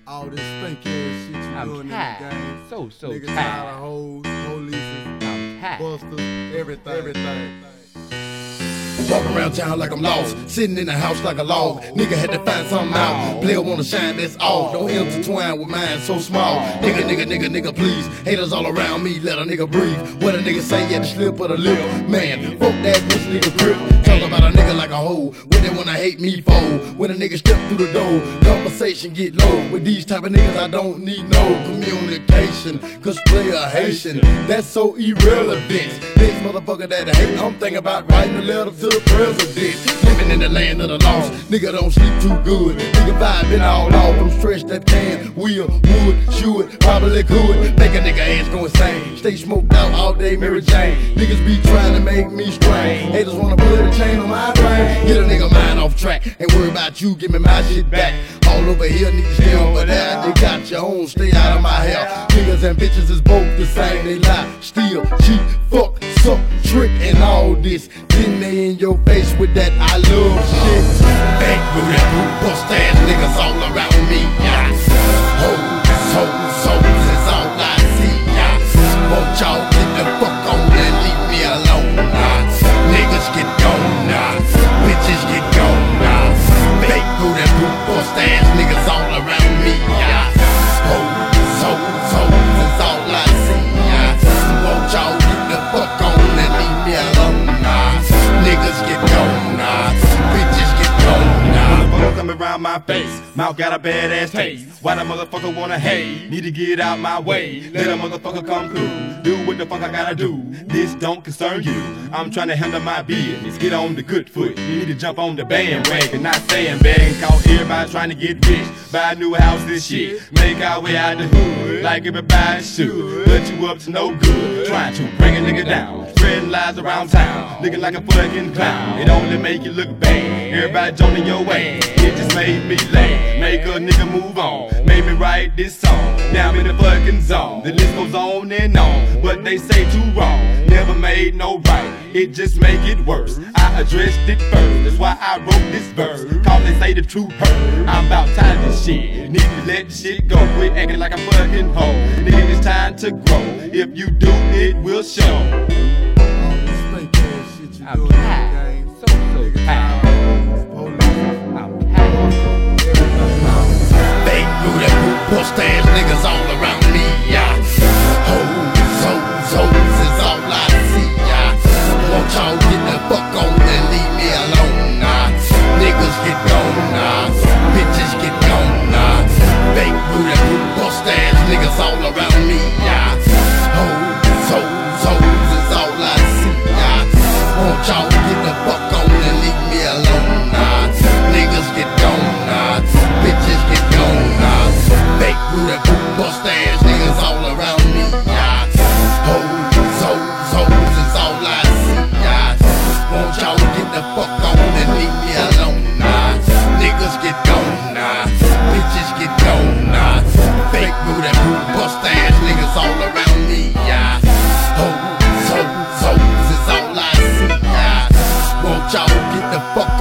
All this spank ass shit you doing in the game. So Niggas tired. tired of hoes, police, I'm tired. busters, everything. Walk around town like I'm lost, sitting in the house like a log. Nigga had to find something out. Player wanna shine, that's all. Don't intertwine with mine so small. Nigga, please. Haters all around me, let a nigga breathe. What a nigga say at the slip of the lip. Man, fuck that bitch nigga grip. Talk about a nigga like a hoe. When they wanna hate me for. When a nigga step through the door, conversation get low. With these type of niggas, I don't need no communication. Cause player Haitian, that's so irrelevant. This motherfucker that I hate, I'm thinking about writing a letter to the president. Living in the land of the lost, nigga don't sleep too good. Nigga vibing all off, I'm stretched that can, will, would, should, probably could. Make a nigga ass go insane. Stay smoked out all day, Mary Jane. Niggas be trying to make me strain. Haters wanna put a chain on my brain. Get a nigga mind off track, ain't worry about you, give me my shit back. All over here, niggas stay over there. They got your own, stay out of my hair. Niggas and bitches is both the same. They lie, steal, cheat, fuck, suck, trick, and all this. Then they in your face with that I love shit. Back with that boot, bust ass niggas all around me. Yeah. Hoes is all I see. Yeah. Won't y'all get the fuck on and leave me alone? Niggas get gone, bitches get gone. Back with that boot, bust ass niggas all around me. Yeah. Hoes is all I see. Yeah. Won't y'all get the fuck on and leave me alone? Niggas get gone, bitches get gone. Motherfucker come around my face, mouth got a badass taste. Why the motherfucker wanna hate? Need to get out my way. Let a motherfucker come through. Do what the fuck I gotta do. This don't concern you. I'm trying to handle my business. Get on the good foot. You need to jump on the bandwagon, not sandbagging. Cause everybody trying to get rich. Buy a new house and shit. Make our way out the hood like everybody should. But you up to no good. Trying to bring a nigga down. Spreading lies around town. Looking like a fucking clown. It only make you look bad. Everybody joining your way. It just made me laugh. Make a nigga move on. Made me write this song. Now I'm in the fucking zone. The list goes on and on. But they say too wrong. Never made no right. It just make it worse. I addressed it first. That's why I wrote this verse. Cause they say the truth hurt. I'm about tired of this shit. Need to let the shit go. Quit acting like a fucking hoe. Nigga, it's time to grow. If you do, it will show. All this spank ass shit you I'm doing in the tired. game. So Niggas tired. tired of hoes, police, I'm tired. everything. Fake through that boot, bust ass niggas all around me. Yeah. Hoes is all I see. Yeah. Won't y'all get the fuck on and leave me alone? Niggas get gone, bitches get gone. Fake through that boot, bust ass niggas all around me. Yeah. Hoes is all I see. Yeah. Won't y'all get the fuck on and leave me alone? Niggas get gone, bitches get gone. Fake through that boot, bust ass niggas all around me. Yeah. Hoes is all I see. Yeah. Won't y'all get the fuck on and leave me alone? Niggas get gone, bitches get gone. Fake through that boot, bust ass niggas all around me. Yeah. Hoes is all I see. Yeah. Won't y'all get the fuck